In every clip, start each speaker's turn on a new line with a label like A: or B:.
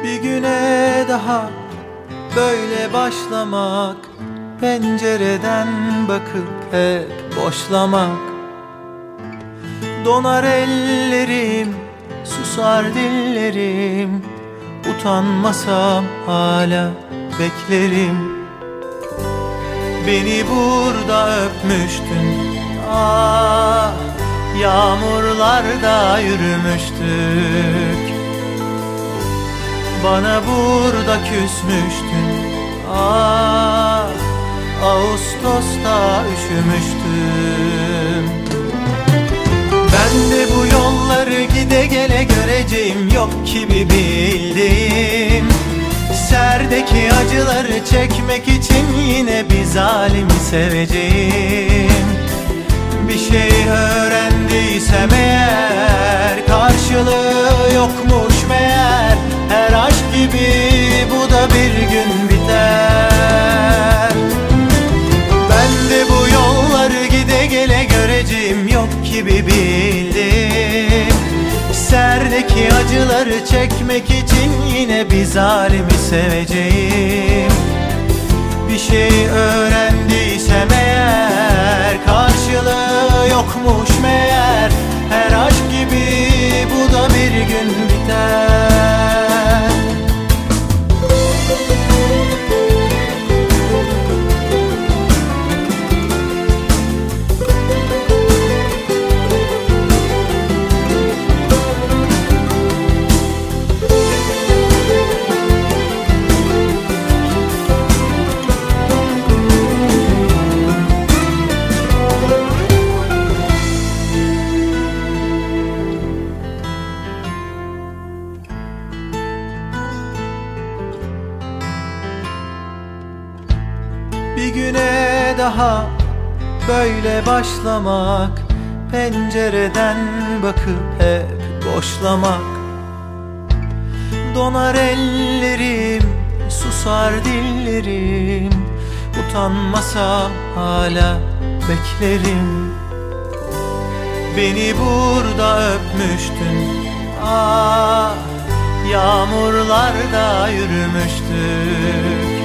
A: Bir güne daha böyle başlamak, pencereden bakıp hep boşlamak. Donar ellerim, susar dillerim, utanmasam hala beklerim. Beni burada öpmüştün, ah, yağmurlarda yürümüştük. Bana burada küsmüştün, ah, Ağustos'ta üşümüştüm. Ben de bu yolları gide gele göreceğim yok ki bir bildiğim. Serdeki acıları çekmek için yine bir zalimi seveceğim. Bir şey öğrendiysem eğer, karşılığı yokmuş meğer. Her aşk gibi bu da bir gün biter. Ben de bu yolları gide gele göreceğim yok ki bir bildiğim. Serdeki acıları çekmek için yine bir zalimi seveceğim. Bir şey öğrendiysem eğer, karşılığı yokmuş meğer. Her aşk gibi bu da bir gün biter. Bir güne daha böyle başlamak, pencereden bakıp hep boşlamak. Donar ellerim, susar dillerim, utanmasam hala beklerim. Beni burada öpmüştün, ah, yağmurlarda yürümüştük.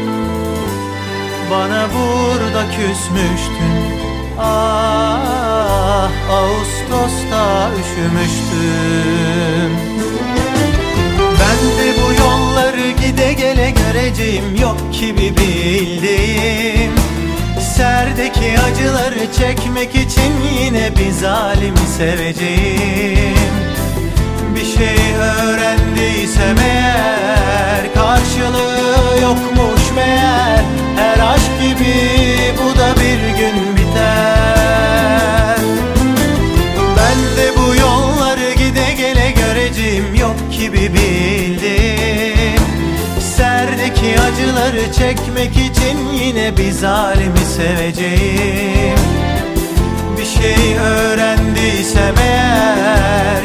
A: Bana burada küsmüştün, ah, Ağustos'ta üşümüştüm. Ben de bu yolları gide gele göreceğim yok ki bir bildiğim. Serdeki acıları çekmek için yine bir zalimi seveceğim. Bir şey öğrendiysem eğer, karşılığı yokmuş meğer. Her aşk gibi bu da bir gün biter. Ben de bu yolları gide gele göreceğim yok ki bir bildiğim. Serdeki acıları çekmek için yine bir zalimi seveceğim. Bir şey öğrendiysem eğer,